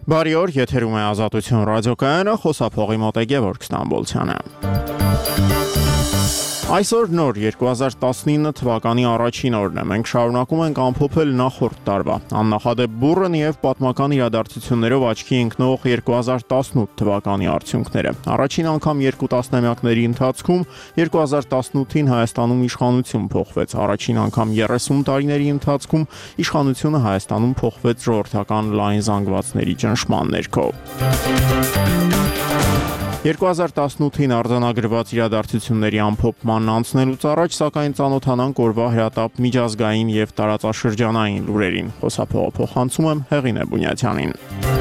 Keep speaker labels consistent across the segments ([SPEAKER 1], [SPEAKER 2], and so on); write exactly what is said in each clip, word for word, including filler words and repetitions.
[SPEAKER 1] Բարի օր, եթերում է Ազատություն ռադիոկայանը, խոսափողի մոտ է Գևորգ Ստամբոլցյանը։ Այսօր նոր երկու հազար տասնինը թվականի առաջին օրն է, մենք շարունակում ենք ամփոփել նախորդ տարվա աննախադեպ բուռն և պատմական իրադարձություններով աչքի ընկնող երկու հազար տասնութ թվականի արդյունքները։ Առաջին անգամ երկու տասնամյակների ընթացքում երկու հազար տասնութին Հայաստանում իշխանություն փոխվեց, առաջին անգամ երեսուն տարիների ընթացքում իշխանությունը Հայաստանում փոխվեց ժողովրդական լայն զանգվածների ճնշման ներքո։ երկու հազար տասնութին արձանագրված իրադարձությունների ամփոփման անցնելուց առաջ, սակայն ծանոթանանք օրվա հրատապ միջազգային և տարածաշրջանային լուրերին։ Խոսափողը փոխանցում եմ Հեղինե Բունյաթյանին։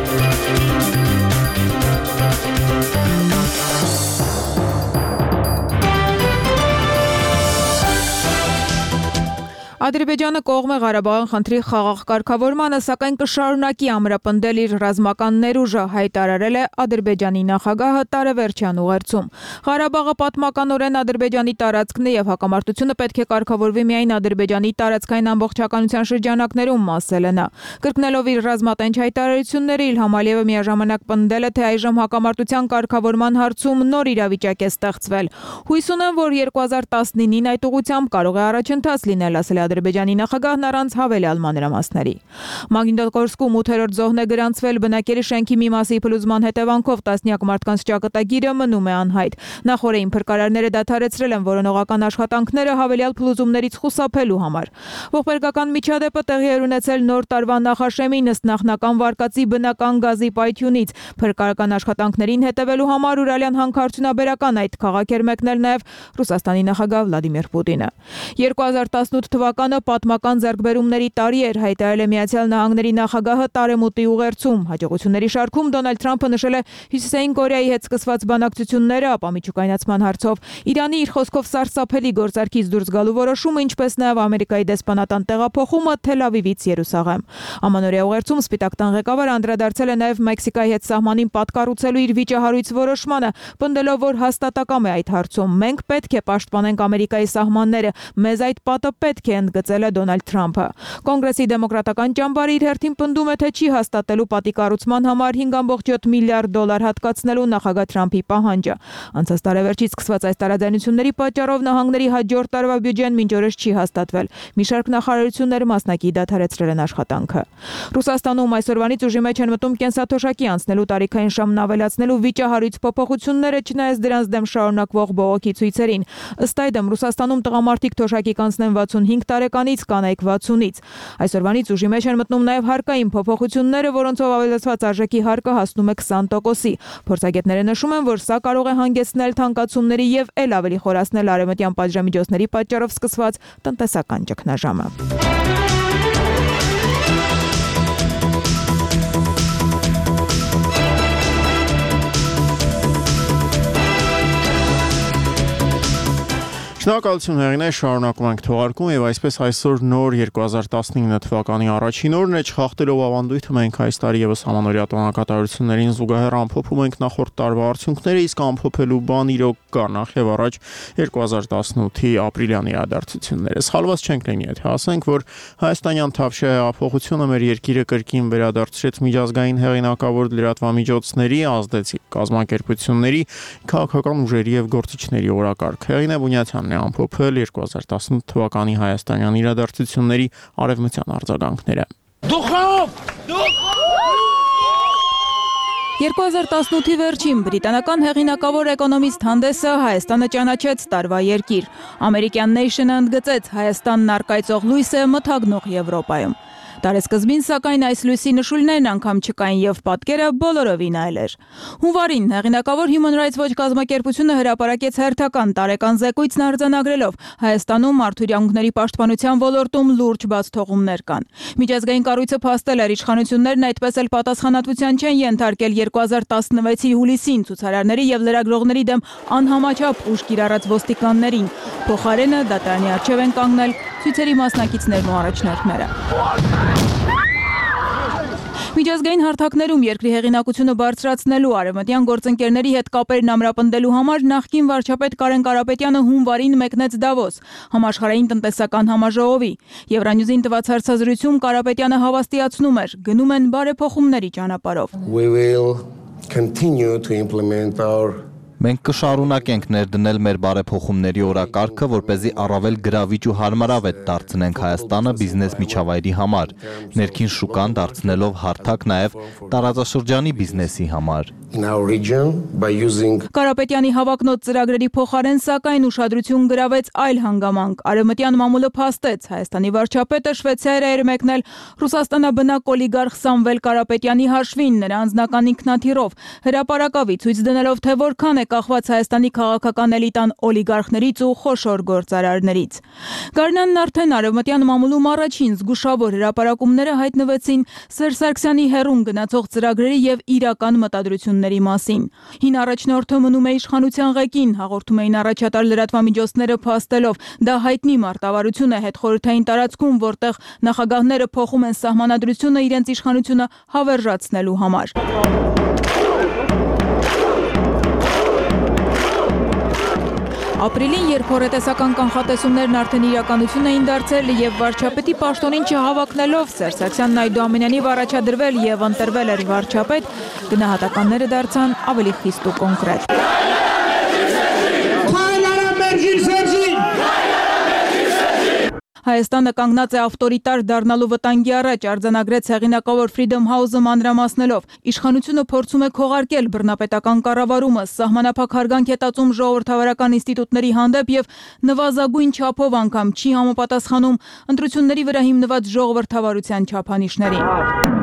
[SPEAKER 2] Ադրբեջանը կողմ է Ղարաբաղի խնդրի խաղաղ կարգավորմանը, սակայն կշարունակի ամրապնդել իր ռազմական ներուժը, հայտարարել է Ադրբեջանի նախագահը տարեվերջյան ուղերձում։ Ղարաբաղը պատմականորեն Ադրբեջանի տարածքն է և հակամարտությունը պետք է կարգավորվի միայն Ադրբեջանի տարածքային ամբողջականության շրջանակներում, ասել է նա։ Կրկնելով իր ռազմատենչ հայտարարությունները, Իլհամ Ալիևը միաժամանակ պնդել է, թե այժմ հակամարտության կարգավորման հարցում նոր իրավիճակ է ստեղծվել։ Հույս ունեմ, որ երկու հազար տասնինին այդ ուղղությամբ կարող է առաջընթաց լինել, ասել է Ադրբեջանի նախագահն առանց հավելյալ մանրամասների։ Մագնիտոգորսկում ութերորդ զոհն է գրանցվել, բնակելի շենքի մի մասի փլուզման հետևանքով տասնյակ մարդկանց ճակատագիրը մնում է անհայտ։ Նախորդին փրկարարները դադարեցրել են որոնողական աշխատանքները հավելյալ փլուզումներից խուսափելու համար։ Ողբերգական միջադեպը տեղի է ունեցել նոր տարվա նախաշեմին ըստ նախնական վարկածի բնական գազի պայթյունից։ Փրկարարական աշխատանքներին հետևելու համար Ուրալյան հանքարդյունաբերական այդ քաղաք էր մեկնել նաև Ռուսաստանի նախագահ Վլադիմիր Պուտինը։ երկու հազար տասնութ թվականը պատմական ձեռքբերումների տարի էր, հայտարարել է Միացյալ Նահանգների նախագահը տարեմուտի ուղերձում։ Հաջողությունների շարքում Դոնալդ Թրամփը նշել է Հյուսիսային Կորեայի հետ սկսված բանակցությունները, ապա միջուկայնացման հարցով Իրանի իր խոսքով սարսափելի գործարքից դուրս գալու որոշումը, ինչպես նաև Ամերիկայի դեսպանատան տեղափոխումը Թել Ավիվից Երուսաղեմ։ Ամանորյա ուղերձում Սպիտակ տան ղեկավարը անդրադարձել է նաև Մեքսիկայի հետ սահմանին պատկառուցելու իր վիճահարույց որոշմանը, պնդելով, որ հաստատակամ է այդ հարցում։ Մենք պետք է պաշտպանենք Ամերիկայի սահմանները, մեզ այդ պատը պետք է, ընդգծել է Դոնալդ Թրամփը։ Կոնգրեսի դեմոկրատական ճամբարը իր հերթին պնդում է, թե չի հաստատելու պատի կառուցման համար հինգ կόμμα յոթ միլիարդ դոլար հատկացնելու նախագահ Թրամփի պահանջը։ Անցած տարեվերջից սկսված այս տարաձայնությունների պատճառով նահանգների հաջորդ տարվա բյուջեն մինչ օրս չի հաստատվել։ Մի շարք նախարարություններ մասնակի դադարեցրել են աշխատանքը։ Ռուսաստանում այսօրվանից ուժի մեջ են մտում կենսաթոշակի անցնելու տարիքային ժամն ավելացնելու վիճահարույց փոփոխությունները, չնայած դրանց դեմ շարունակվող բողոքի ցույցերին։ Ըստ այդմ Ռուսաստանում տղամարդիկ թոշակի կանցնեն վաթսունհինգ տարեկանից, կանայք վաթսունից։ Այսօրվանից ուժի մեջ են մտնում նաև հարկային փոփոխությունները, որոնցով ավելացված արժեքի հարկը հասնում է քսան տոկոսի։ Փորձագետները նշում են, որ սա կարող է հանգեցնել թանկացումների և էլ ավելի խորացնել արևմտյան պատժամիջոցների պատճառով սկսված տնտեսական ճգնաժամը։
[SPEAKER 1] Շնորհակալություն Հեղինե, շարունակում ենք թողարկում եւ այսպես այսօր նոր երկու հազար տասնինը թվականի առաջին օրն է, չխախտելով ավանդույթը մենք այս տարի եւս համանորյա տոնակատարություններին զուգահեռ ամփոփում ենք նախորդ տարվա արդյունքները, իսկ ամփոփելու բան իրոք կա, նախ եւ առաջ երկու հազար տասնութի ապրիլյան իրադարձությունները։ Սխալված չենք լինի, եթե ասենք, որ հայաստանյան Թավշյա հեղափոխությունը մեր երկիրը կրկին վերադարձրեց միջազգային հեղինակավոր լրատվամիջոցների, ազդեցիկ կազմակերպությունների, քաղաքական ուժերի եւ գործիչների օրակարգ։ Հեղինե Բունյաթյանն ամփոփել երկու հազար տասնութ թվականի հայաստանյան իրադարձությունների արևմտյան արձագանքները։
[SPEAKER 2] երկու հազար տասնութի վերջին բրիտանական հեղինակավոր էկոնոմիստ հանդեսը Հայաստանը ճանաչեց տարվա երկիր։ Ամերիկյան Nation-ը ընդգծեց Հայաստանն առկայծող լույս է մթագնող Եվրոպայում։ Տարեսկզբին, սակայն, այս լույսի նշույլներն անգամ չկային եւ պատկերը բոլորովին այլ էր։ Հունվարին հեղինակավոր Human Rights Watch կազմակերպությունը հրապարակեց հերթական տարեկան զեկույցն արձանագրելով Հայաստանում մարդու իրավունքների պաշտպանության ոլորտում լուրջ բացթողումներ կան։ Միջազգային կառույցը փաստել էր իշխանություններն այդպես էլ պատասխանատվության չեն ենթարկել երկու հազար տասնվեցի հուլիսին ցուցարարների եւ լրագրողների դեմ անհամաչափ ուժ կիրառած ոստիկաններին։ Փոխարենը դատարանի առջև են կանգնել ցույցերի մասնակիցներն ու առաջնորդները։ Միջազգային հարթակներում երկրի հեղինակությունը բարձրացնելու արևմտյան գործընկերների հետ կապերն ամրապնդելու համար նախկին վարչապետ Կարեն Կարապետյանը հունվարին մեկնեց Դավոս համաշխարհային տնտեսական համաժողովի։ Եվրանյուզին տված հարցազրույցում Կարապետյանը հավաստիացնում էր՝ գնում են բարեփոխումների ճանապարհով։
[SPEAKER 3] We will continue to implement our
[SPEAKER 4] Մենք կշարունակենք ներդնել մեր բարեփոխումների օրակարգը, որպեսզի առավել գրավիչ ու հարմարավետ դարձնենք Հայաստանը բիզնես միջավայրի համար, ներքին շուկան դարձնելով հարթակ նաև տարածաշրջանի բիզնեսի համար։
[SPEAKER 3] in our region by using
[SPEAKER 2] Կարապետյանի հավակնոտ ծրագրերի փոխարեն սակայն ուշադրություն գրավեց այլ հանգամանք։ Արևմտյան մամուլը փաստեց Հայաստանի վարչապետը Շվեյցարիա էր մեկնել Ռուսաստանաբնակ օլիգարխ Սամվել Կարապետյանի հաշվին նրա անձնական ինքնաթիռով, հրապարակավի ցույց դնելով, թե որքան է կախված Հայաստանի քաղաքական էլիտան օլիգարխներից ու խոշոր գործարարներից։ Գարնանն արդեն արևմտյան մամուլում առաջին զգուշավոր հրապարակումները հայտնվեցին Սերժ Սարգսյանի հեռուն գնացող ծրագրերի եւ իրական մտադրությունների մասին։ Հին առաջնորդը մնում է իշխանության ղեկին, հաղորդում էին առաջատար լրատվամիջոցները փաստելով, դա հայտնի մարտավարություն է հետխորհրդային տարածքում, որտեղ նախագահները փոխում են սահմանադրությունը իրենց իշխանությունը հավերժացնելու համար։ Ապրիլին, երբ հոռետեսական կանխատեսումներն արդեն իրականություն էին դարձել եւ վարչապետի պաշտոնին չհավակնելով Սերժ Սարգսյանն այդուամենայնիվ առաջադրվել եւ ընտրվել էր վարչապետ, գնահատականները դարձան ավելի խիստ ու կոնկրետ։ Հայաստանը կանգնած է ավտորիտար դառնալու վտանգի առաջ, արձանագրեց հեղինակավոր Freedom House-ը մանրամասնելով։ Իշխանությունը փորձում է քողարկել բռնապետական կառավարումը, սահմանափակ հարգանք է տածում ժողովրդավարական ինստիտուտների հանդեպ եւ նվազագույն չափով անգամ չի համապատասխանում ընտրությունների վրա հիմնված ժողովրդավարության չափանիշներին։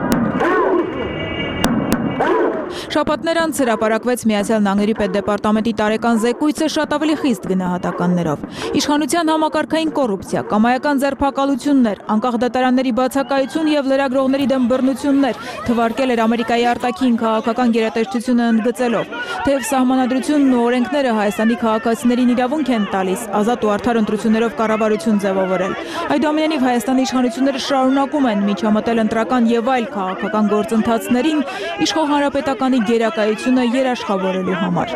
[SPEAKER 2] Շաբաթներ անց հրապարակվեց Միացյալ Նահանգների պետդեպարտամենտի տարեկան զեկույցը շատ ավելի խիստ գնահատականներով։ Իշխանության համակարգային կոռուպցիա, կամայական ձերբակալություններ, անկախ դատարանների բացակայություն եւ լրագրողների դեմ բռնություններ թվարկել էր Ամերիկայի արտաքին քաղաքական գերատեսչությունը ընդգծելով, թեև սահմանադրությունն ու օրենքները Հայաստանի քաղաքացիներին իրավունք են տալիս ազատ ու արդար ընտրություններով կառավարություն ձևավորել։ Այդուամենայնիվ Հայաստանի իշխանությունները շարունակում են միջամտել ընտրական եւ այլ քաղաքական գործընթացներին իշխող հանրապետականի գերակայությունը երաշխավորելու համար։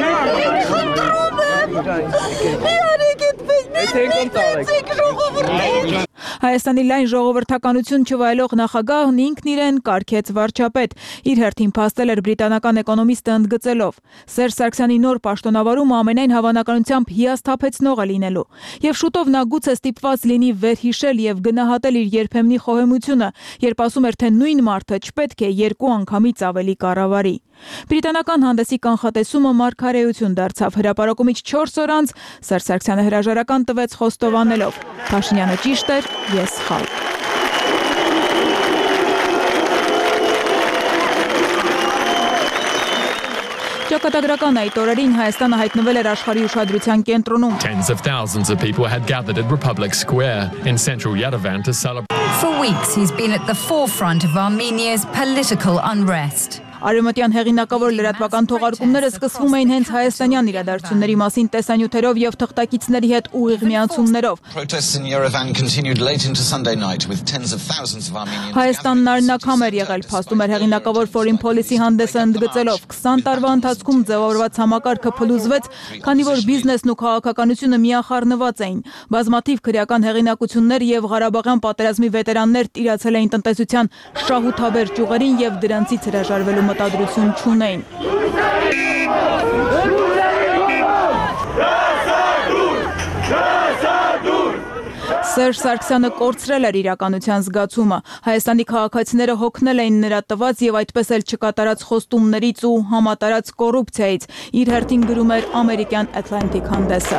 [SPEAKER 2] Հայաստանի լայն ժողովրդականություն չվայելող նախագահն ինքն իրեն կարգեց վարչապետ, իր հերթին փաստել էր բրիտանական էկոնոմիստը ընդգծելով. Սերժ Սարգսյանի նոր պաշտոնավարումը ամենայն հավանականությամբ հիասթափեցնող է լինելու, եւ շուտով նա գուցե ստիպված լինի վերհիշել եւ գնահատել իր երբեմնի խոհեմությունը, երբ ասում էր, թե նույն մարդը չպետք է երկու անգամից ավելի կառավարի։ Բրիտանական հանդեսի կանխատեսումը մարգարեություն դարձավ։ Հրապարակումից չորս օր անց Սերժ Սարգսյանը հրաժարական տվեց խոստովանելով. Փաշինյանը ճիշտ էր, ես սխալ։ Ճակատագրական այդ օրերին Հայաստանը հայտնվել էր աշխարհի ուշադրության կենտրոնում։
[SPEAKER 5] Tens of thousands of people had gathered at Republic Square in central Yerevan to celebrate.
[SPEAKER 6] For weeks he's been at the forefront of Armenia's political unrest.
[SPEAKER 2] Արևմտյան հեղինակավոր լրատվական թողարկումները սկսվում էին հենց հայաստանյան իրադարձությունների մասին տեսանյութերով եւ թղթակիցների հետ ուղիղ միացումներով։ Հայաստանն արնակամ էր եղել, փաստում էր հեղինակավոր Foreign Policy հանդեսը ընդգծելով. քսան տարվա ընթացքում ձևավորված համակարգը փլուզվեց, քանի որ բիզնեսն ու քաղաքականությունը միախառնված էին։ Բազմաթիվ քրեական հեղինակություններ եւ Ղարաբաղյան պատերազմի վետերաններ տիրացել էին տնտեսության շահութաբեր ճյուղերին եւ դրանցից հրաժարվելու մտադրություն չունեին։ Սերժ Սարգսյանը կորցրել էր իրականության զգացումը։ Հայաստանի քաղաքացիները հոգնել էին նրա տված եւ այդպես էլ չկատարած խոստումներից ու համատարած կոռուպցիայից։ Իր հերթին գրում էր ամերիկյան Atlantic հանդեսը։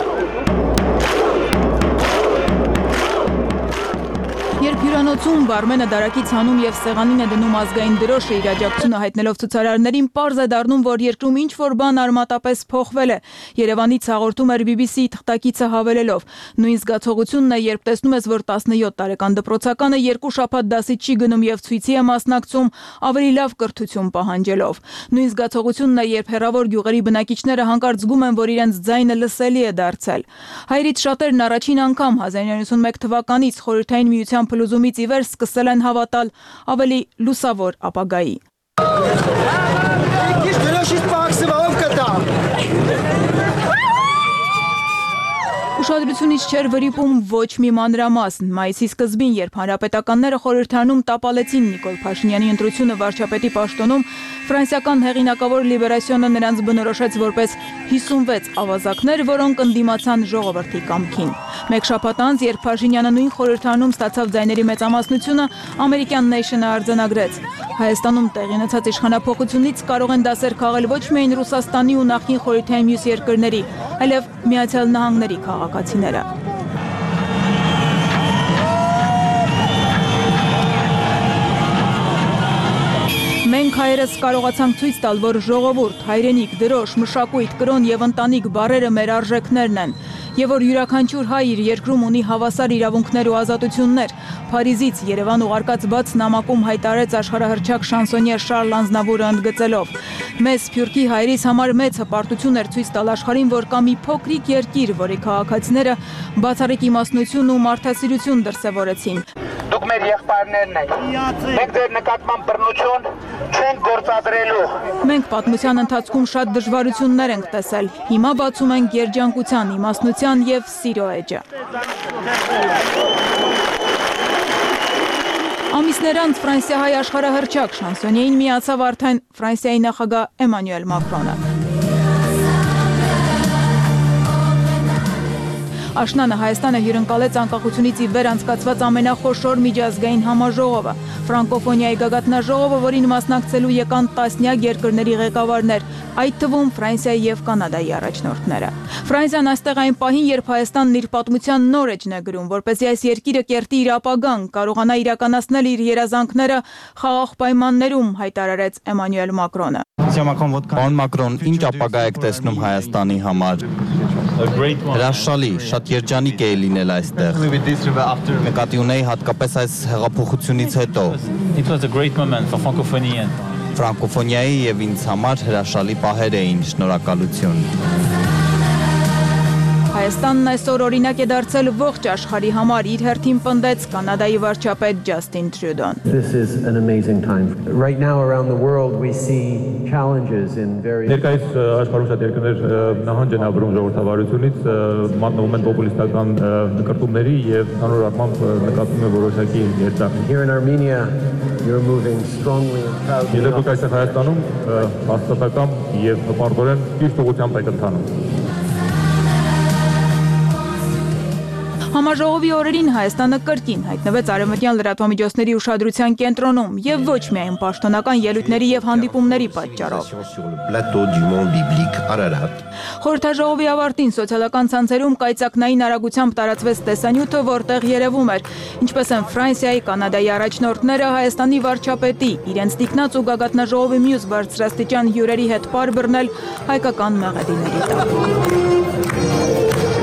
[SPEAKER 2] Երբ հյուրանոցում բարմենը դարակից հանում եւ սեղանին է դնում ազգային դրոշը իր աջակցությունը հայտնելով ցուցարարներին, պարզ է դառնում, որ երկրում ինչ որ բան արմատապես փոխվել է։ Երևանից հաղորդում էր բի բի սի թղթակիցը հավելելով. նույն զգացողությունն է, երբ տեսնում ես, որ տասնյոթ տարեկան դպրոցականը երկու շաբաթ դասի չի գնում եւ ցույցի է մասնակցում, ավելի լավ կրթություն պահանջելով։ Նույն զգացողությունն է, երբ հեռավոր գյուղերի բնակիչները հանկարծ զգում են, որ իրենց ձայնը լսելի է դարձել։ Հայրից շատերն առաջին անգամ հազար ինը նվաթ թվականից խորհրդային միության փլուզումից պատերազմից ի վեր սկսել են հավատալ ավելի լուսավոր ապագայի։ Ուշադրությունից չէր վրիպում ոչ մի մանրամասն։ Մայիսի սկզբին, երբ հանրապետականները խորհրդարանում տապալեցին Նիկոլ Փաշինյանի ընտրությունը վարչապետի պաշտոնում, ֆրանսիական հեղինակավոր Լիբերասիոնը նրանց բնորոշեց որպես հիսունվեց ավազակներ, որոնք ընդդիմացան ժողովրդի կամքին։ Մեկ շաբաթ անց, երբ Փաշինյանը նույն խորհրդարանում ստացավ ձայների մեծամասնությունը, ամերիկյան Nation-ը արձանագրեց. Հայաստանում տեղի ունեցած իշխանափոխությունից կարող են դասեր քաղել ոչ միայն Ռուսաստանի ու նախկին խորհրդային մյուս երկրների, այլև Միացյալ Նահանգների քաղաքացիները։ Մենք հայերս կարողացանք ցույց տալ, որ ժողովուրդ, հայրենիք, դրոշ, մշակույթ, կրոն եւ ընտանիք բառերը մեր արժեքներն են, եւ որ յուրաքանչյուր հայ իր երկրում ունի հավասար իրավունքներ ու ազատություններ։ Փարիզից Երևան ուղարկած բաց նամակում հայտարարեց աշխարհահռչակ շանսոնյե Շարլ Ազնավուրը ընդգծելով. Մեզ Սփյուռքի հայրից համար մեծ հպարտություն էր ցույց տալ աշխարհին, որ կա մի փոքրիկ երկիր, որի քաղաքացիները բացառիկ իմաստնություն ու մարդասիրություն դրսևորեցին։
[SPEAKER 7] Դուք մեր եղբայրներն եք։ Մենք ձեր նկատմամբ բռնություն չենք գործադրելու։
[SPEAKER 2] Մենք պատմության ընթացքում շատ դժվարություններ ենք տեսել։ Հիմա բացում ենք երջանկության, իմաստնության եւ սիրո էջը։ Ամիսներ անց ֆրանսիահայ աշխարհահռչակ շանսոնյեին միացավ արդեն Ֆրանսիայի նախագահ Էմանուել Մակրոնը։ Աշնանը Հայաստանը հյուրընկալեց անկախությունից ի վեր անցկացված ամենախոշոր միջազգային համաժողովը, ֆրանկոֆոնիայի գագաթնաժողովը, որին մասնակցելու եկան տասնյակ երկրների ղեկավարներ, այդ թվում Ֆրանսիայի եւ Կանադայի առաջնորդները։ Ֆրանսիան այստեղ այն պահին, երբ Հայաստանն իր պատմության նոր էջն է գրում, որպեսզի այս երկիրը կերտի իր ապագան, կարողանա իրականացնել իր երազանքները խաղաղ պայմաններում, հայտարարեց Էմանուել Մակրոնը։
[SPEAKER 4] Պարոն Մակրոն, ինչ ապագա եք տեսնում Հայաստանի համար։ Հրաշալի, շատ երջանիկ է լինել այստեղ։ Նկատի ունեի հատկապես այս հեղափոխությունից հետո։ Ֆրանկոֆոնիայի եւ ինձ համար հրաշալի պահեր էին, շնորհակալություն։
[SPEAKER 2] Հայաստանն այսօր օրինակ է դարձել ողջ աշխարհի համար, իր հերթին պնդեց Կանադայի վարչապետ Ջասթին Տրյուդոն։
[SPEAKER 8] This is an amazing time. Right now around the world we see challenges in various
[SPEAKER 9] Ներկայիս աշխարհում շատ երկրներ նահանջ են ապրում ժողովրդավարությունից, մատնվում են պոպուլիստական նկարտումների եւ հանրոր առմամբ նկատվում է որոշակի երթար։
[SPEAKER 8] Here in Armenia you're moving strongly and proudly.
[SPEAKER 9] Դուք այստեղ Հայաստանում հաստատակամ եւ հպարտորեն ճիշտ ուղղությամբ եք ընթանում։
[SPEAKER 2] Համաժողովի օրերին Հայաստանը կրկին հայտնվեց արևմտյան լրատվամիջոցների ուշադրության կենտրոնում եւ ոչ միայն պաշտոնական ելույթների եւ հանդիպումների պատճառով։ Խորհրդաժողովի ավարտին սոցիալական ցանցերում կայծակնային արագությամբ տարածվեց տեսանյութը, որտեղ երևում էր, ինչպես են Ֆրանսիայի, Կանադայի առաջնորդները Հայաստանի վարչապետի իրենց տիկնած ու գագաթնաժողովի մյուս բարձրաստիճան հյուրերի հետ պար բռնել հայկական մեղեդիների տակ։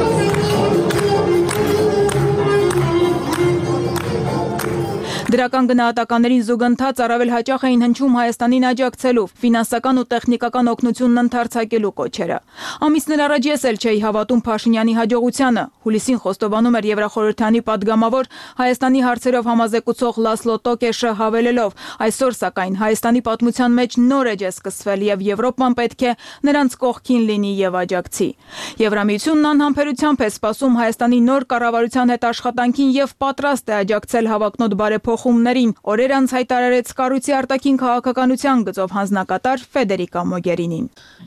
[SPEAKER 2] Դրական գնահատականներին զուգընթաց առավել հաճախ էին հնչում Հայաստանին աջակցելու, ֆինանսական ու տեխնիկական օգնությունն ընդարձակելու կոչերը։ Ամիսներ առաջ ես էլ չէի հավատում Փաշինյանի հաջողությանը։ Հուլիսին խոստովանում էր Եվրախորհրդանի падգամավոր Հայաստանի հարցերով համազեկուցող Լասլո Տոկեշը հավելելով. այսօր սակայն Հայաստանի պատմության մեջ նոր էջ է սկսվել եւ Եվրոպան պետք է նրանց կողքին լինի եւ աջակցի։ Եվրամիությունն անհամբերությամբ է սպասում Հայաստանի նոր կառավարության հետ աշխատանքին եւ պատրաստ է աջակցել հավակնոտ բարեփոխումներին, օրեր անց հայտարարեց կառույցի արտաքին քաղաքականության գծով հանձնակատար Ֆեդերիկա Մոգերինին։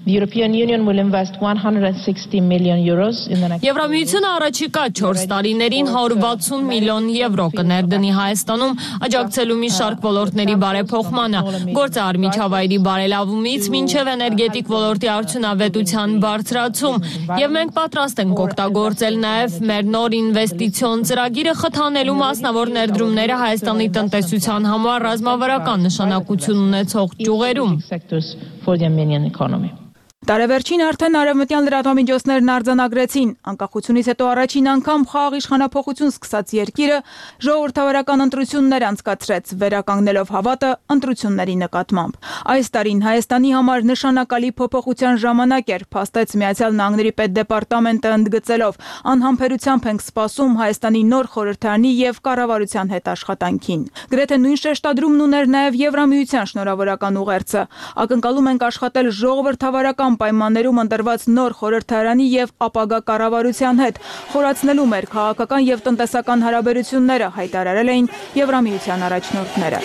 [SPEAKER 10] Եվրամիությունը առաջիկա չորս տարիներին հարյուր վաթսուն միլիոն եվրո կներդնի Հայաստանում աջակցելու մի շարք ոլորտների բարեփոխմանը, գործարար միջավայրի բարելավումից մինչև էներգետիկ ոլորտի արդյունավետության բարձրացում, եւ մենք պատրաստ ենք օգտագործել նաեւ մեր նոր ինվեստիցիոն ծրագիրը խթանելու մասնավոր ներդրումները Հայաստանի տնտեսության համար ռազմավարական նշանակություն ունեցող ճյուղերում։
[SPEAKER 2] Տարեվերջին արդեն արևմտյան լրատվամիջոցներն արձանագրեցին, անկախությունից հետո առաջին անգամ խաղաղ իշխանափոխություն սկսած երկիրը ժողովրդավարական ընտրություններ անցկացրեց, վերականգնելով հավատը ընտրությունների նկատմամբ։ Այս տարին Հայաստանի համար նշանակալի փոփոխության ժամանակ էր, փաստեց Միացյալ Նահանգների պետդեպարտամենտը ընդգծելով. անհամբերությամբ ենք սպասում Հայաստանի նոր խորհրդարանի եւ կառավարության հետ աշխատանքին։ Գրեթե նույն շեշտադրումն ուներ նաեւ Եվրամիության շնորհավորական ուղերձը։ Ակնկալում ենք աշխատել ժողովրդավարական պայմաններում ընտրված նոր խորհրդարանի եւ ապագա կառավարության հետ, խորացնելու մեր քաղաքական եւ տնտեսական հարաբերությունները, հայտարարել էին Եվրամիության առաջնորդները։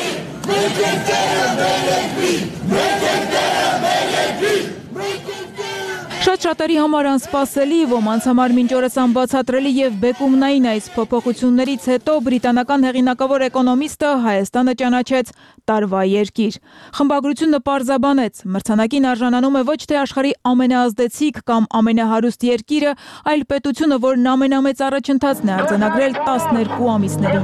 [SPEAKER 2] Շատ շատերի համար անսպասելի, ոմանց համար մինչ օրս անբացատրելի եւ բեկումնային այս փոփոխություններից հետո բրիտանական հեղինակավոր էկոնոմիստը Հայաստանը ճանաչեց տարվա երկիր։ Խմբագրությունը պարզաբանեց, մրցանակին արժանանում է ոչ թե աշխարհի ամենաազդեցիկ կամ ամենահարուստ երկիրը, այլ պետությունը, որն ամենամեծ առաջընթացն է արձանագրել տասներկու ամիսների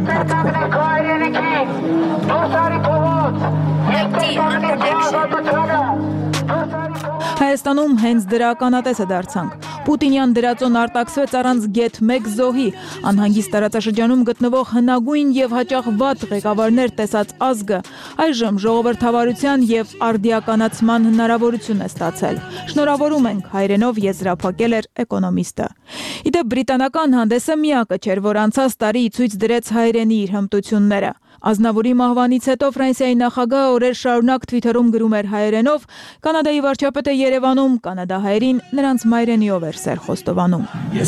[SPEAKER 2] ընթացքում։ Հայաստանում հենց դրա ականատեսը դարձանք։ Պուտինյան դրածոն արտաքսվեց առանց գեթ մեկ զոհի, անհանգիստ տարածաշրջանում գտնվող հնագույն եւ հաճախ վատ ղեկավարներ տեսած ազգը այժմ ժողովրդավարության եւ արդիականացման հնարավորություն է ստացել։ Շնորհավորում ենք, հայրենով եզրափակել էր էկոնոմիստը։ Իդեպ բրիտանական հանդեսը միակը չէր, որ անցած տարի ցույց դրեց հայրենի իր հմտությունները։ Ազնավուրի մահվանից հետո Ֆրանսիայի նախագահը օրեր շարունակ Twitter-ում գրում էր հայերենով, Կանադայի վարչապետը Երևանում կանադահայերին նրանց մայրենիով էր սեր խոստովանում։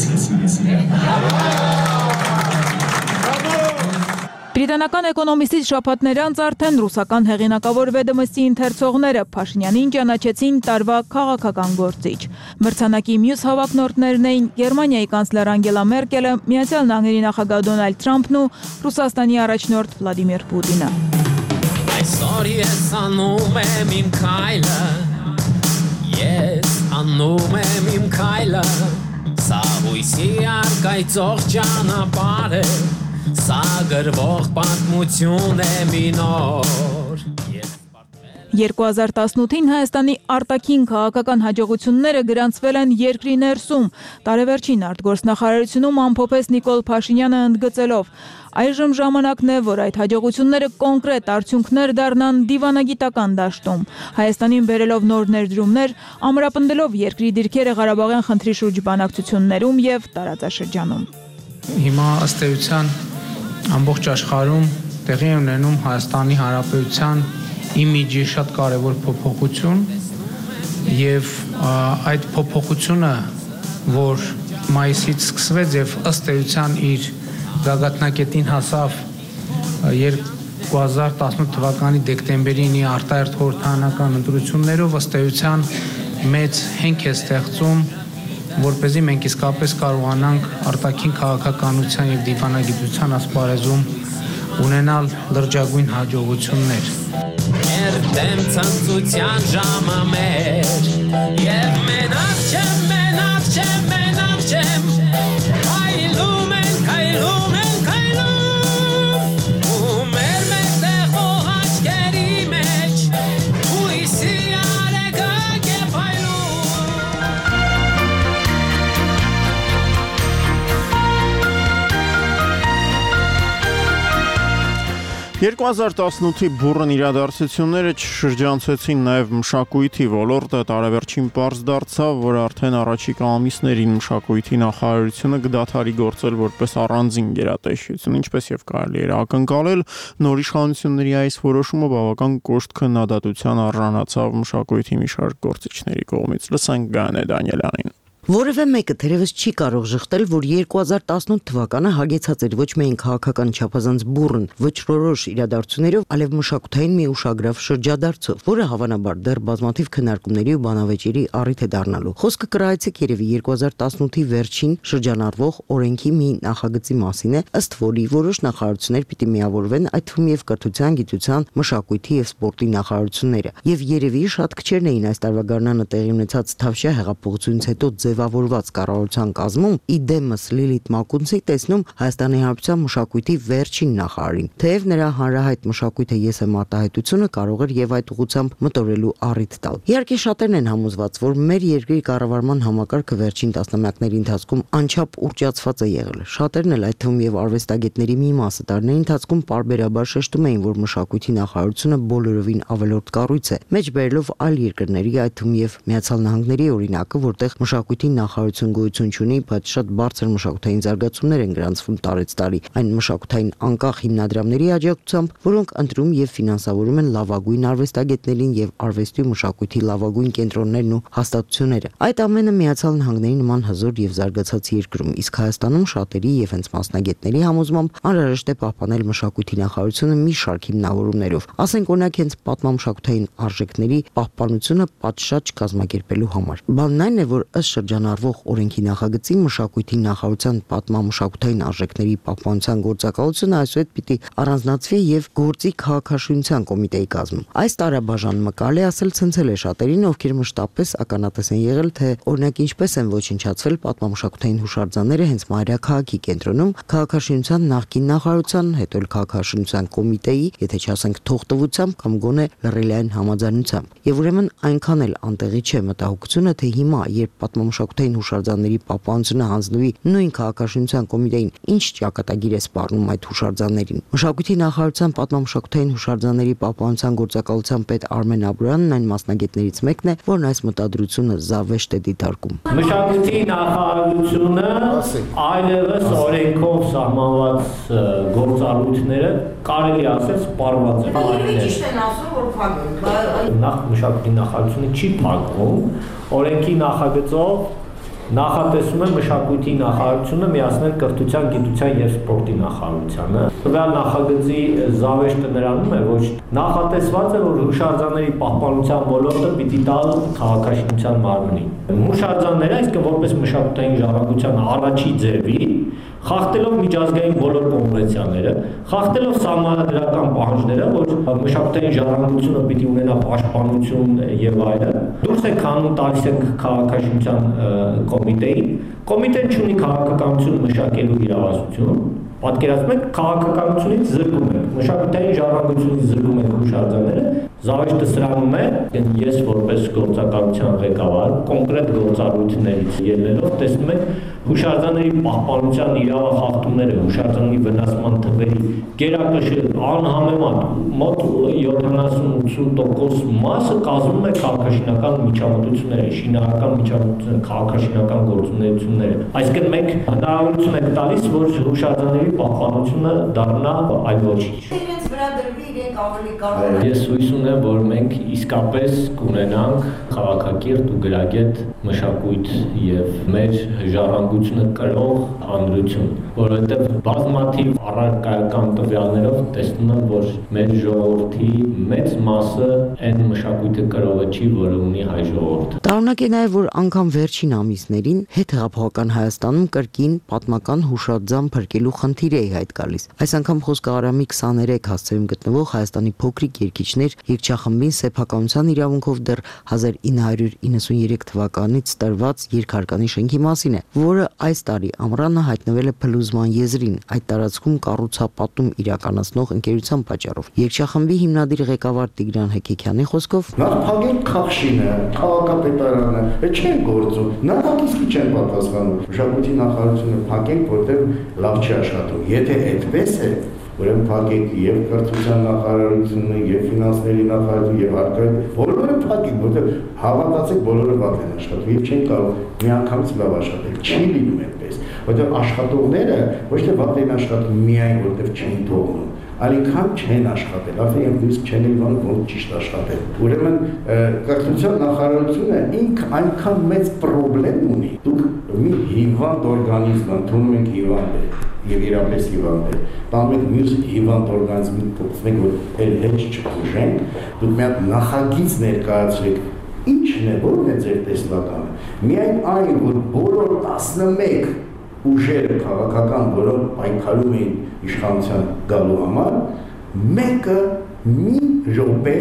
[SPEAKER 2] Բրիտանական էկոնոմիստից շաբաթներ անց արդեն ռուսական հեղինակավոր Վեդոմստի ընթերցողները Փաշինյանին ճանաչեցին տարվա քաղաքական գործիչ։ Մրցանակի մյուս հավակնորդներն էին Գերմանիայի կանցլեր Անգելա Մերկելը, Միացյալ Նահանգների նախագահ Դոնալդ Թրամփն ու Ռուսաստանի առաջնորդ Վլադիմիր Պուտինը։ Այսօր ես անում եմ իմ քայլը, ես անում եմ իմ քայլը, սա հույսի արկայծող ճանապարհ է, սա գրվող պատմություն է մի նոր։ երկու հազար տասնութին Հայաստանի արտաքին քաղաքական հաջողությունները գրանցվել են երկրի ներսում։ Տարեվերջին արտգործնախարարությունում ամփոփեց Նիկոլ Փաշինյանը ընդգծելով. այժմ ժամանակն է, որ այդ հաջողությունները կոնկրետ արդյունքներ դառնան դիվանագիտական դաշտում։ Հայաստանին բերելով նոր ներդրումներ, ամրապնդելով երկրի դիրքերը Ղարաբաղյան խնդրի շուրջ բանակցություններում եւ տարածաշրջանում։
[SPEAKER 11] Հիմա ըստ էության ամբողջ աշխարհում տեղի է ունենում Հայաստանի Հանրապետության իմիջի շատ կարևոր փոփոխություն եւ այդ փոփոխությունը, որ մայիսից սկսվեց եւ ըստ էության իր գագաթնակետին հասավ երկու հազար տասնութ թվականի դեկտեմբերին արտահերթ խորհրդարանական ընտրություններով, ըստ էության մեծ հենք է ստեղծում, որպեսզի մենք իսկապես կարողանանք արտաքին քաղաքականության եւ դիվանագիտության ասպարեզում ունենալ լրջագույն հաջողություններ։ Երդեմ ցանցության ժամը մեր, եւ մենակ չեմ, մենակ չեմ, մենակ չեմ, հայլում ենք, հայլում ենք, հայլում, ու մեր մեկտեղող աչքերի մեջ, հույսի արեգակ է փայլում։
[SPEAKER 1] երկու հազար տասնութի բուռն իրադարձությունները չշրջանցեցին նաև մշակույթի ոլորտը, տարեվերջին պարզ դարձավ, որ արդեն առաջիկա ամիսներին մշակույթի նախարարությունը կդադարի գործել որպես առանձին գերատեսչություն, ինչպես եւ կարելի էր ակնկալել, նոր իշխանությունների այս որոշումը բավական կոշտ քննադատության արժանացավ մշակույթի մի շարք գործիչների կողմից։ Լսենք Գանե Դանիելյանին։
[SPEAKER 12] Որևէ մեկը թերևս չի կարող ժխտել, որ երկու հազար տասնութ թվականը հագեցած էր ոչ միայն քաղաքական չափազանց բուռն, վճռորոշ իրադարձություններով, այլև մշակութային մի ուշագրավ շրջադարձով, որը հավանաբար դեռ բազմաթիվ քննարկումների ու բանավեճերի առիթ է դառնալու։ Խոսքը կրահեցեք երևի երկու հազար տասնութի վերջին շրջանառվող օրենքի մի նախագծի մասին է, ըստ որի որոշ նախարարություններ պիտի միավորվեն, այդ թվում եւ կրթության, գիտության, մշակույթի եւ սպորտի նախարարությունները։ Եվ երևի շատ քչերն էին այս տարվա գարնանը տեղի ունեցած Թավշյա հեղափոխությունից հետո ձև ձևավորված կառավարության կազմում իդեմս Լիլիթ Մակունցի տեսնում Հայաստանի Հանրապետության մշակույթի վերջին նախարարին, թեև նրա հանրահայտ մշակույթը ես եմ արտահայտությունը կարող էր եւ այդ ուղղությամբ մտորելու առիթ տալ։ Իհարկե շատերն են համոզված, որ մեր երկրի կառավարման համակարգը վերջին տասնամյակների ընթացքում անչափ ուռճացված է եղել։ Շատերն էլ այդ թվում եւ արվեստագետների մի մասը տարիների ընթացքում պարբերաբար շեշտում էին, որ մշակույթի նախարարությունը բոլորովին ավելորդ կառույց է, մեջ բերելով այլ երկրների, այդ թվում եւ Միացյալ Նահանգների օրինակը, որտեղ մշակույթի նախարարություն գոյություն չունի, բայց շատ բարձր մշակութային զարգացումներ են գրանցվում տարեց տարի, այն մշակութային անկախ հիմնադրամների աջակցությամբ, որոնք ընտրում եւ ֆինանսավորում են լավագույն արվեստագետներին եւ արվեստի ու մշակույթի լավագույն կենտրոններն ու հաստատությունները։ Այդ ամենը Միացյալ Նահանգների նման հզոր եւ զարգացած երկրում, իսկ Հայաստանում շատերի եւ հենց մասնագետների համոզմամբ անհրաժեշտ է պահպանել մշակույթի նախարարությունը մի շարք հիմնավորումներով։ Ասենք օրինակ հենց պատմամշակութային արժեքների պահպանությունը պատշաճ կազմակերպելու համար։ Բանն այն է, որ ըստ շրջանառվող օրենքի նախագծի մշակույթի նախարարության պատմամշակութային արժեքների պահպանության գործակալությունը այսուհետ պիտի առանձնացվի եւ գործի քաղաքաշինության կոմիտեի կազմում։ Այս տարաբաժանումը կարելի ասել ցնցել է շատերին, ովքեր մշտապես ականատես են եղել, թե օրինակ ինչպես են ոչնչացվել պատմամշակութային հուշարձանները հենց մայրաքաղաքի կենտրոնում, քաղաքաշինության նախկին նախարարության, հետո էլ քաղաքաշինության կոմիտեի, եթե չասենք թողտվությամբ կամ գոնե լռելային համաձայնությամբ։ Եվ ուրեմն այնքան էլ անտեղի չէ մտահոգությունը, թե հիմա, երբ պատմամշակութային հուշարձանների պահպանությունը հանձնվի նույն քաղաքաշինության կոմիտեին, ինչ ճակատագիր է սպառնում այդ հուշարձաններին։ Մշակույթի նախարարության պատմամշակութային հուշարձանների պահպանության գործակալության պետ Արմեն Աբրյանն այն մասնագետներից մեկն է, որն այս մտադրությունը զավեշտ է դիտարկում։
[SPEAKER 13] Մշակույթի նախարարությունը այլևս օրենքով սահմանված գործառույթները կարելի ասել սպառված են։
[SPEAKER 14] Ճիշտ են ասում, որ փակում։
[SPEAKER 13] Նախ մշակույթի նախարարությունը չի փակվում, օրենքի նախագծով նախատեսում է մշակույթի նախարարությունը միացնել կրթության, գիտության եւ սպորտի նախարարությանը։ Տվյալ նախագծի զավեշտը նրանում է, որ նախատեսված է, որ հուշարձանների պահպանության ոլորտը պիտի տալ քաղաքաշինության մարմնին։ Հուշարձանները, այսինքն որպես մշակութային ժառանգության առաջի ձևի, խախտելով միջազգային բոլոր կոնվենցիաները, խախտելով սահմանադրական պահանջները, որ մշակութային ժառանգությունը պիտի ունենա պաշտպանություն եւ այլն, դուրս է քանում տալիս են քաղաքաշինության կոմիտեին։ Կոմիտեն չունի քաղաքականություն մշակելու իրավասություն, պատկերացնում եք քաղաքականությունից զրկում եք, մշակութային ժառանգությունից զրկում եք հուշարձանները, զավեշտը սրանում է, ես որպես գործակալության ղեկավար, կոնկրետ գործառույթներից ելնելով տեսնում եք հուշարձանների պահպանության իրավախախտումները, հուշարձանների վնասման թվերի գերակշիռ անհամեմատ մոտ յոթանասուն-ութսուն տոկոս մասը կազմում է քաղաքաշինական միջամտությունները, շինարարական միջամտությունները, քաղաքաշինական գործունեությունները։ Այսինքն մենք հնարավորություն ենք տալիս, որ հուշարձանների պահպանությունը դառնա այլ ոչինչ։ Ես հույս ունեմ, որ մենք իսկապես կունենանք քաղաքակիրթ ու գրագետ մշակույթ եւ մեր ժառանգությունը կրող հանրություն, որովհետեւ բազմաթիվ առարկայական տվյալներով տեսնում եմ, որ մեր ժողովրդի մեծ մասը այն մշակույթը կրողը չի, որը ունի հայ ժողովուրդը։
[SPEAKER 12] Տարօրինակ է նաեւ, որ անգամ վերջին ամիսներին հետհեղափոխական Հայաստանում կրկին պատմական հուշարձան փրկելու խնդիր է հայտ գալիս։ Այս անգամ խոսքը Արամի քսաներեք հասցեում գտնվող Հայաստանի փոքրիկ երկիչներ երգչախմբին սեփականության իրավունքով դեռ հազար ինը հարյուր իննսուներեք թվականից տրված երկհարկանի շենքի մասին է, որը այս տարի ամռանը հայտնվել է փլուզման եզրին, այդ տարածքում կառուցապատում իրականացնող ընկերության պատճառով։ Երգչախմբի հիմնադիր ղեկավար Տիգրան Հեկեքյանի խոսքով
[SPEAKER 15] Նախ փակել Քախշինը, քաղաքապետարանը, չեն գործում, նախատեսի չեն պատասխանում։ Մշակույթի նախարարությունը փակել, որտեղ լավ չի աշխատում։ Եթե այդպես է, ուրեմն փակեք եւ կրթության նախարարությունը, եւ ֆինանսների նախարարությունը, եւ հարկային բոլորը փակեք, որտեղ հավատացեք բոլորը վատ են աշխատում եւ չեն կարող միանգամից լավ աշխատել։ Չի լինում այդպես, որտեղ աշխատողները ոչ թե վատ են աշխատում միայն որտեղ չեն թողնում, այլքան չեն աշխատել, արդեն նույնիսկ չեն իմանում ոնց ճիշտ աշխատել։ Ուրեմն կրթության նախարարությունը ինքը այնքան մեծ խնդրեմ ունի։ Դուք մի հիվանդ օրգանիզմ ընդունում եք հիվանդ է եւ իրապես հիվանդ է։ Տանում եք մյուս հիվանդ օրգանիզմի փոխվեք, որ էլ հեչ չփոխեն, դուք մի հատ նախագիծ ներկայացրեք։ Ինչն է, որն է ձեր տեսլականը։ Միայն այն, որ բոլոր տասնմեկ ուժերը քաղաքական, որոնք պայքարում էին իշխանության գալու համար, մեկը մի րոպե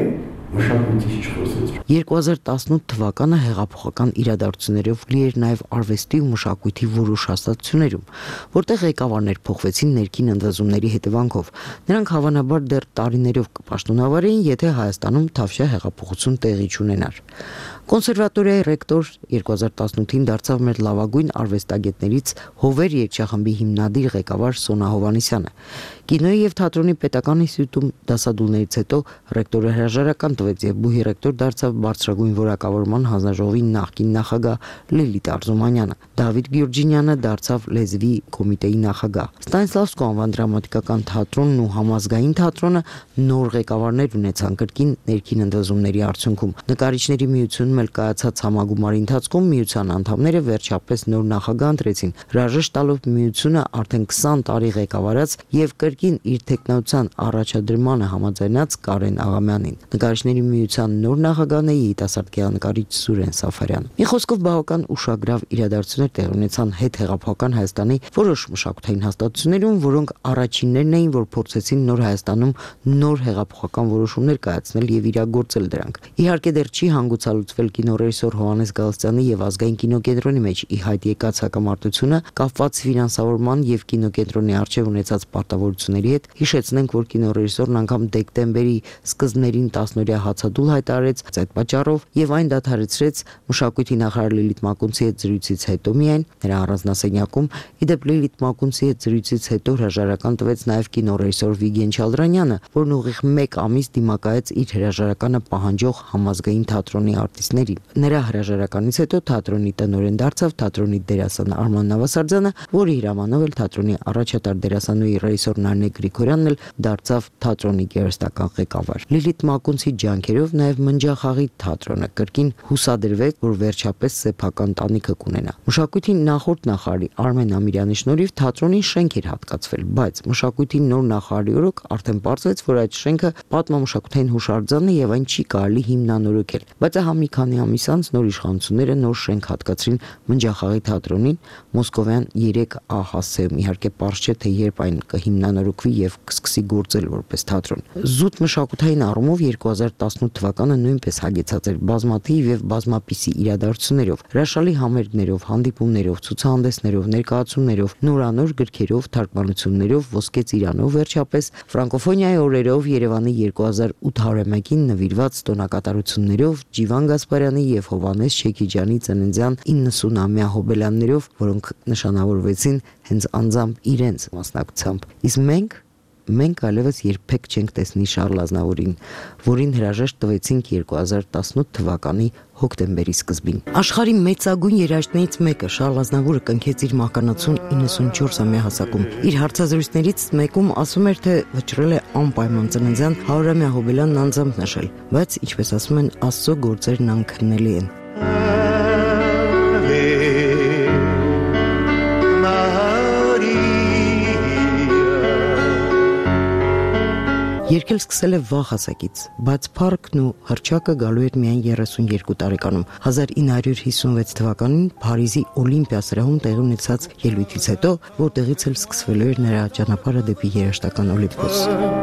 [SPEAKER 15] մշակույթի չխոսեց։
[SPEAKER 12] երկու հազար տասնութ թվականը հեղափոխական իրադարձություններով լի էր նաև արվեստի ու մշակույթի որոշ հաստատություններում, որտեղ ղեկավարներ փոխվեցին ներքին ընդվզումների հետևանքով։ Նրանք հավանաբար դեռ տարիներով կպաշտոնավարեին, եթե Հայաստանում Թավշյա հեղափոխություն տեղի չունենար։ Կոնսերվատորիայի ռեկտոր երկու հազար տասնութին դարձավ մեր լավագույն արվեստագետներից Հովեր երգչախմբի հիմնադիր ղեկավար Սոնա Հովհաննիսյանը։ Կինոյի եւ թատրոնի պետական ինստիտուտում դասադուլներից հետո ռեկտորը հրաժարական տվեց եւ բուհի ռեկտոր դարձավ բարձրագույն որակավորման հանձնաժողովի նախկին նախագահ Լիլիթ Արզումանյանը։ Դավիթ Գյուրջինյանը դարձավ լեզվի կոմիտեի նախագահ։ Ստանիսլավսկո անվան դրամատիկական թատրոնն ու համազգային թատրոնը նոր ղեկավարներ ունեցան կրկին ներքին ընդվզումների արդյունքում։ Նկարիչների միությունում էլ կայացած համագումարի ընթացքում միության անդամները վերջապես նոր նախագահ ընտրեցին, հրաժեշտ տալով միությունը արդեն քսան տարի ղեկավարած եւ կրկին իր տեխնոության առաջադրմանը համաձայնած Կարեն Աղամյանին։ Նկարիչների միության նոր նախագահն է երիտասարդ գեղանկարիչ Սուրեն Սաֆարյանը։ Մի խոսքով բավական ուշագրավ իրադարձություններ տեղի ունեցան հետհեղափոխական Հայաստանի որոշ մշակութային հաստատություններում, որոնք առաջիններն էին, որ փորձեցին նոր Հայաստանում նոր հեղափոխական որոշումներ կայացնել եւ իրագործել դրանք։ Իհարկե դեռ չի հանգուցալուծվել կինոռեժիսոր Հովհաննես Գալստյանի եւ Ազգային կինոկենտրոնի մեջ ի հայտ եկած հակամարտությունը կապված ֆինանսավորման եւ կինոկենտրոնի արժեվ ունեցած պարտավորությունների հետ։ Հիշեցնենք, որ կինոռեժիսորն անգամ դեկտեմբերի սկզբներին տասնօրյա հացադուլ հայտարարեց այդ պատճառով եւ այն դադարեցրեց մշակույթի նախարար Լիլիթ Մակունցի հետ զրույցից հետո միայն նրա առանձնասենյակում։ Իդեպ Լիլիթ Մակունցի հետ զրույցից հետո հրաժարական տվեց նաեւ կինոռեժիսոր Վիգեն Չալդրանյանը, որն ուղիղ մեկ ամիս դիմակայեց իր հրաժարականը պահանջող համազգային թատրոնի արտիստներին։ Նրա հրաժարականից հետո թատրոնի տնօրեն դարձավ թատրոնի դերասան Արման Նավասարդյանը, որի հրամանով էլ թատրոնի առաջատար դերասանուհի ռեժիսոր Նարինե Գրիգորյանն էլ դարձավ թատրոնի գերստական ղեկավար։ Լիլիթ Մակունցի ջանքերով նաև Մնջախաղի թատրոնը կրկին հուսադրվեց, որ վերջապես սեփական տանիքը կունենա։ Մշակույթի նախորդ նախարարի Արմեն Ամիրյանի շնորհիվ թատրոնին շենք էր հատկացվել, բայց մշակույթի նոր նախարարի օրոք արդեն պարզվեց, որ այդ շենքը պատմամշակութային հուշարձան է եւ այն չի կարելի հիմնանորոգել։ Բայց ահա մի քանի ամիս անց նոր իշխանությունները նոր շենք հատկացրին Մնջախաղի թատրոնին Մոսկովյան երեք ա հասցեում։ Իհարկե պարզ չէ, թե երբ այն կհիմնանորոգվի եւ կսկսի գործել որպես թատրոն։ Զուտ մշակութային առումով երկու հազար տասնութ թվականը նույնպես հագեցած էր բազմաթիվ եւ բազմապիսի իրադարձություններով, հրաշալի համերգներով, հանդիպումներով, ցուցահանդեսներով, ներկայացումներով, նորանոր գրքերով, թարգմանություններով, ոսկե ծիրանով, վերջապես ֆրանկոֆոնիայի օրերով Երևանի երկու հազար ութ հարյուրամյակին նվիրված տոնակատարություններով, Ջիվան Գասպարյանի եւ Հովհաննես Չեքիջյանի ծննդյան իննսունամյա հոբելյաններով, որոնք նշանավորվեցին հենց անձամբ իրենց մասնակցությամբ։ Իսկ մենք Մենք այլևս երբեք չենք տեսնի Շարլ Ազնավուրին, որին հրաժեշտ տվեցինք երկու հազար տասնութ թվականի հոկտեմբերի սկզբին։ Աշխարհի մեծագույն երաժիշտներից մեկը Շարլ Ազնավուրը կնքեց իր մահկանացուն իննսունչորսամյա հասակում։ Իր հարցազրույցներից մեկում ասում էր, թե վճռել է անպայման ծննդյան հարյուրամյա հոբելյանն անձամբ նշել, բայց ինչպես ասում են, Աստծո գործերն անքննելի են։ Երկել սկսել է վաղ հասակից, բայց փառքն ու հռչակը գալու էր միայն երեսունյերկու տարեկանում։ հազար ինը հարյուր հիսունվեց թվականին Փարիզի Օլիմպիա սրահում տեղի ունեցած ելույթից հետո, որտեղից էլ սկսվելու էր նրա ճանապարհը դեպի երաժշտական Օլիմպոս։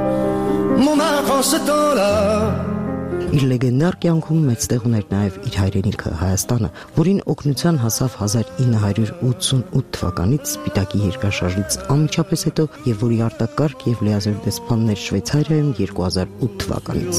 [SPEAKER 12] Իր լեգենդար կյանքում մեծ տեղ ուներ նաև իր հայրենիքը Հայաստանը, որին օգնության հասավ հազար ինը հարյուր ութսունութ թվականից Սպիտակի երկրաշարժից անմիջապես հետո եւ որի արտակարգ եւ լիազոր դեսպաններ Շվեյցարիայում երկու հազար ութ թվականից։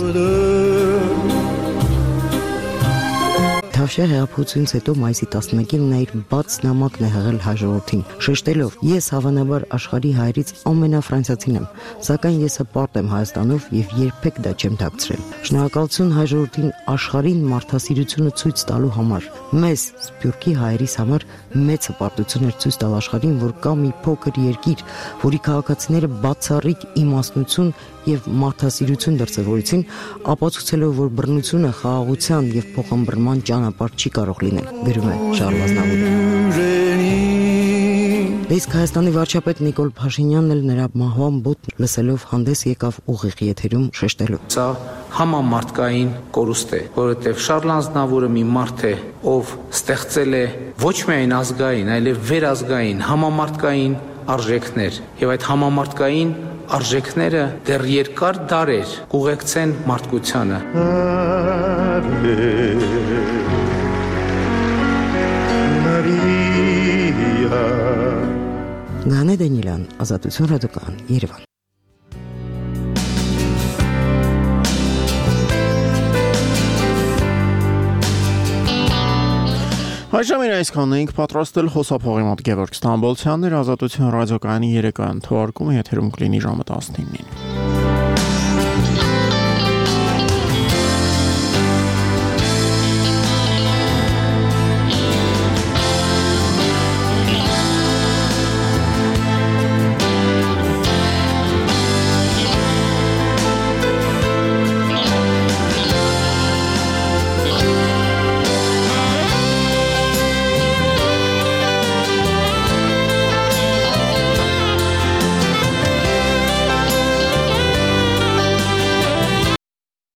[SPEAKER 12] Թավշյա հեղափոխությունից հետո մայիսի տասնմեկին նա իր բաց նամակն է հղել հայ ժողովրդին, շեշտելով. «Ես հավանաբար աշխարհի հայերից ամենաֆրանսիացին եմ, սակայն ես հպարտ եմ Հայաստանով եւ երբեք դա չեմ դակցրել։ Շնորհակալություն հայ ժողովրդին աշխարհին մարդասիրությունը ցույց տալու համար։ Մեզ, Սփյուռքի հայերիս համար մեծ հպարտություն էր ցույց տալ աշխարհին, որ կա մի փոքր երկիր, որի քաղաքացիները բացառիկ իմաստնություն եւ մարդասիրություն դրսեւորեցին, ապացուցելով, որ բռնությունը խաղաղության եւ փոխըմբռնման ճանապարհ չի կարող լինել», գրում է Շարլ Ազնավուրը։ Իսկ Հայաստանի վարչապետ Նիկոլ Փաշինյանն էլ նրա մահվան բոթն լսելով հանդես եկավ ուղիղ եթերում շեշտելով.
[SPEAKER 11] Սա համամարտկային կորուստ է, որովհետև Շարլ Ազնավուրը մի մարդ է, ով ստեղծել է ոչ միայն ազգային, այլև վերազգային համամարտկային արժեքներ, եւ այդ համամարտկային արժեքները դեռ երկար դարեր կուղեկցեն մարդկությանը։
[SPEAKER 12] Գանե Դանիելյան, Ազատություն ռադիոկայան, Երևան։
[SPEAKER 1] Այժմ այսքանն էինք պատրաստել խոսափողի մոտ Գևորգ Ստամբոլցյանն էր, Ազատություն ռադիոկայանի երեկոյան թողարկումը եթերում կլինի ժամը տասնինին։